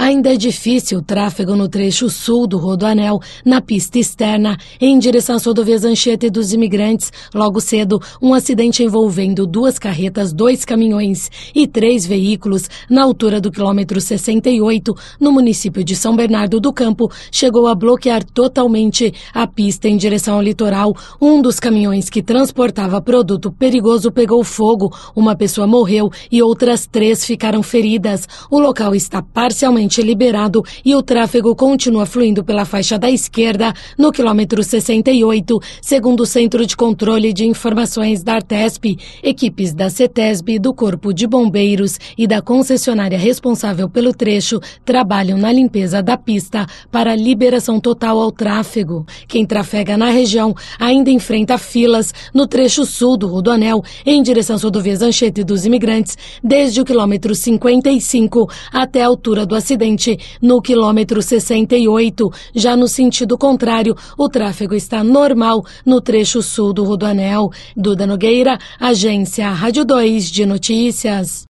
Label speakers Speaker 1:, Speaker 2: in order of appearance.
Speaker 1: Ainda é difícil o tráfego no trecho sul do Rodoanel, na pista externa, em direção às rodovias Anchieta e dos Imigrantes. Logo cedo, um acidente envolvendo 2 carretas, 2 caminhões e 3 veículos na altura do quilômetro 68, no município de São Bernardo do Campo, chegou a bloquear totalmente a pista em direção ao litoral. Um dos caminhões que transportava produto perigoso pegou fogo, uma pessoa morreu e outras 3 ficaram feridas. O local está parcialmente liberado e o tráfego continua fluindo pela faixa da esquerda no quilômetro 68, segundo o Centro de Controle de Informações da Artesp. Equipes da CETESB, do Corpo de Bombeiros e da concessionária responsável pelo trecho trabalham na limpeza da pista para liberação total ao tráfego. Quem trafega na região ainda enfrenta filas no trecho sul do Rodoanel em direção às rodovias Anchieta e dos Imigrantes, desde o quilômetro 55 até a altura do acidente no quilômetro 68. Já no sentido contrário, o tráfego está normal no trecho sul do Rodoanel. Duda Nogueira, Agência Rádio 2 de Notícias.